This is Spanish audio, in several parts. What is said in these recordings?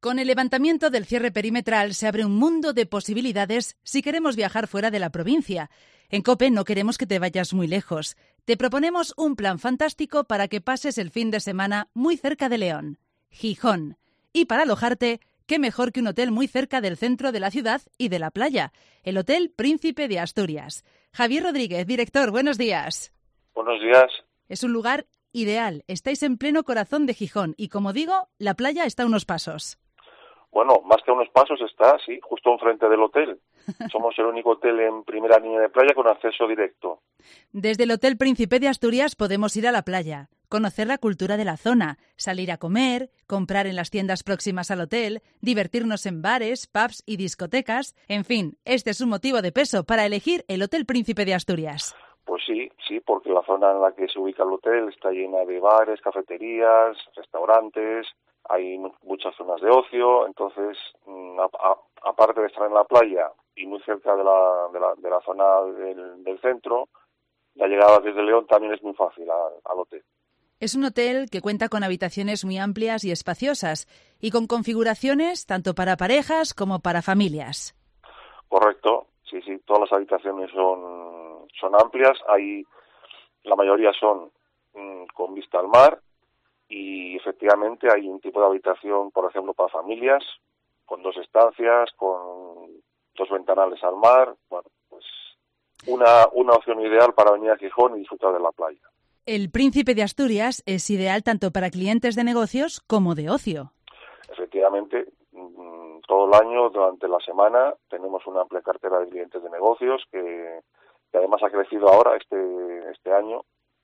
Con el levantamiento del cierre perimetral se abre un mundo de posibilidades si queremos viajar fuera de la provincia. En COPE no queremos que te vayas muy lejos. Te proponemos un plan fantástico para que pases el fin de semana muy cerca de León, Gijón. Y para alojarte, qué mejor que un hotel muy cerca del centro de la ciudad y de la playa, el Hotel Príncipe de Asturias. Javier Rodríguez, director, buenos días. Buenos días. Es un lugar ideal. Estáis en pleno corazón de Gijón y, como digo, la playa está a unos pasos. Bueno, más que a unos pasos está, sí, justo enfrente del hotel. Somos el único hotel en primera línea de playa con acceso directo. Desde el Hotel Príncipe de Asturias podemos ir a la playa, conocer la cultura de la zona, salir a comer, comprar en las tiendas próximas al hotel, divertirnos en bares, pubs y discotecas. En fin, este es un motivo de peso para elegir el Hotel Príncipe de Asturias. Pues sí, porque la zona en la que se ubica el hotel está llena de bares, cafeterías, restaurantes, hay muchas zonas de ocio, entonces, aparte de estar en la playa y muy cerca de la zona del centro, la llegada desde León también es muy fácil al hotel. Es un hotel que cuenta con habitaciones muy amplias y espaciosas y con configuraciones tanto para parejas como para familias. Correcto, sí, todas las habitaciones son amplias, la mayoría son con vista al mar y efectivamente hay un tipo de habitación, por ejemplo, para familias, con 2 estancias, con 2 ventanales al mar, bueno, pues una opción ideal para venir a Gijón y disfrutar de la playa. El Príncipe de Asturias es ideal tanto para clientes de negocios como de ocio. Efectivamente, todo el año, durante la semana, tenemos una amplia cartera de clientes de negocios que además ha crecido ahora este año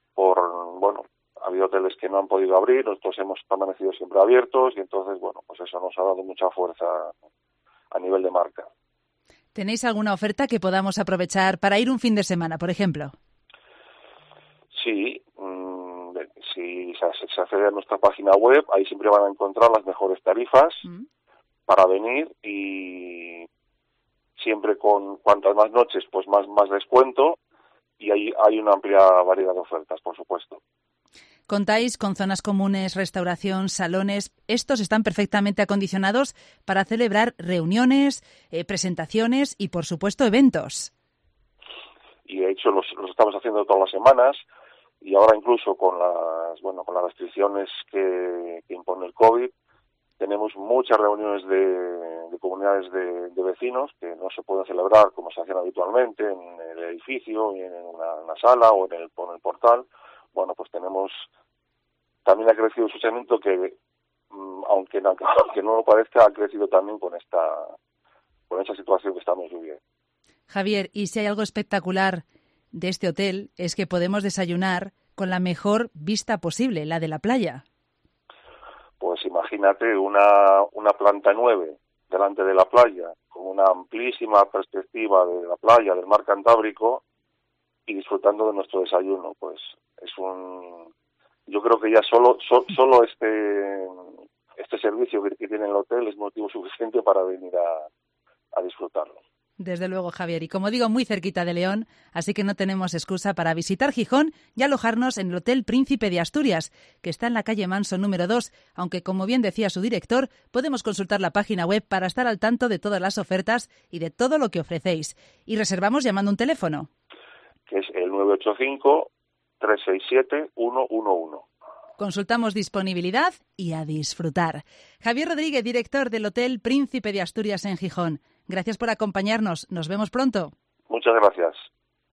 ha habido hoteles que no han podido abrir, nosotros hemos permanecido siempre abiertos y entonces, pues eso nos ha dado mucha fuerza a nivel de marca. ¿Tenéis alguna oferta que podamos aprovechar para ir un fin de semana, por ejemplo? Sí, si se accede a nuestra página web, ahí siempre van a encontrar las mejores tarifas para venir y siempre con cuantas más noches, pues más descuento y hay una amplia variedad de ofertas, por supuesto. Contáis con zonas comunes, restauración, salones. Estos están perfectamente acondicionados para celebrar reuniones, presentaciones y, por supuesto, eventos. Y de hecho los estamos haciendo todas las semanas y ahora incluso con las restricciones que impone el COVID, tenemos muchas reuniones de comunidades de vecinos que no se pueden celebrar como se hacían habitualmente en el edificio, en una sala o en el portal. Bueno, pues también ha crecido el asociamiento que, aunque no lo parezca, ha crecido también con esta situación que estamos viviendo. Javier, y si hay algo espectacular de este hotel es que podemos desayunar con la mejor vista posible, la de la playa. Pues imagínate una planta 9 delante de la playa, con una amplísima perspectiva de la playa, del mar Cantábrico, y disfrutando de nuestro desayuno. Pues yo creo que ya solo este servicio que tiene el hotel es motivo suficiente para venir a disfrutarlo. Desde luego, Javier. Y como digo, muy cerquita de León, así que no tenemos excusa para visitar Gijón y alojarnos en el Hotel Príncipe de Asturias, que está en la calle Manso número 2, aunque, como bien decía su director, podemos consultar la página web para estar al tanto de todas las ofertas y de todo lo que ofrecéis. Y reservamos llamando un teléfono. Que es el 985-367-111. Consultamos disponibilidad y a disfrutar. Javier Rodríguez, director del Hotel Príncipe de Asturias en Gijón. Gracias por acompañarnos. Nos vemos pronto. Muchas gracias.